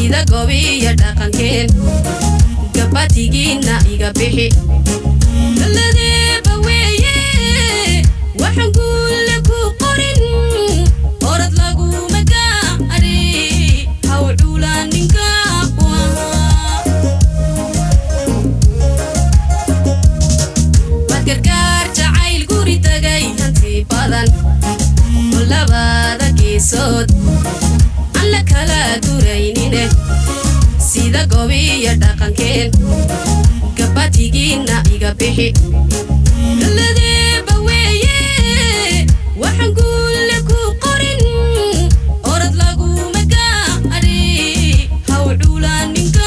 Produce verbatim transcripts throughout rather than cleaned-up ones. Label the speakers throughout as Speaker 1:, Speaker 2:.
Speaker 1: sida gobiya dhaqankeen gabadhigiina iga bixi ladeeba weeye waxaan guul ku qorin orad lagu magaari haw dhulaaninka gargaar jacayl guri tagay hanti badan labada geesood aan la kala guraynine sida gobiya dhaqankeen gabadhigiina iga bixi ladeeba weeye waxaan guul ku qorin orad lagu magaari haw dhulaaninka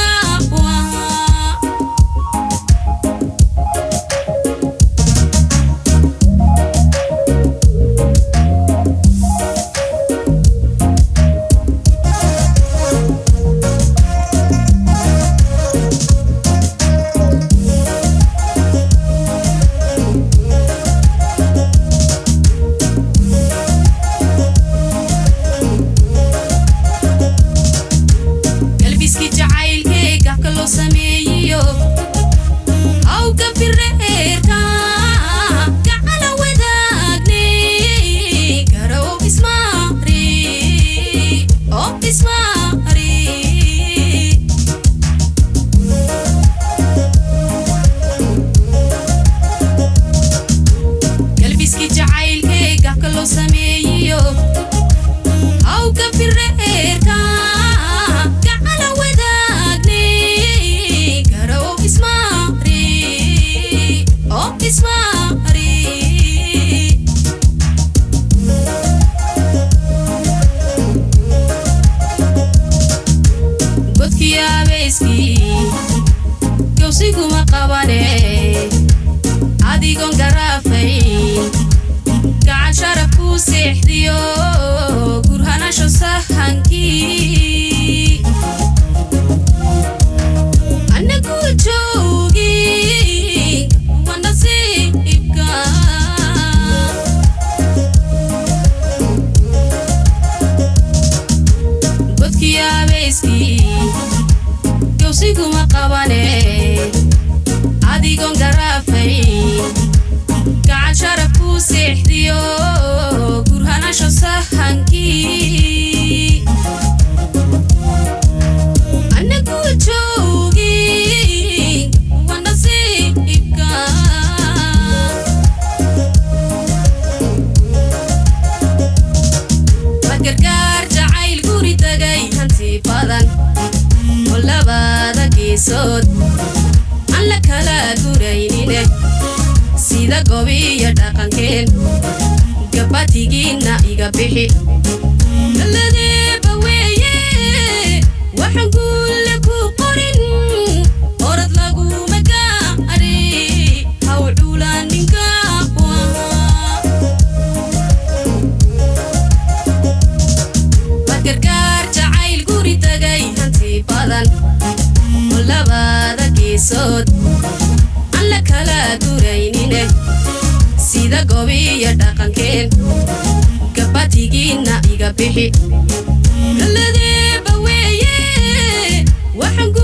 Speaker 1: aan la kala guraynine sida gobiya dhaqankeen gabadhigiina iga bixi ladeeba weeye waxaan guul ku qorin orad lagu magaari haw dhulaaninka gargaar jacayl guri tagay hanti badan labada geesood aan la kala guraynine sida gobiya dhaqankeen gabadhigiina iga bixi ladeeba weeye waxaan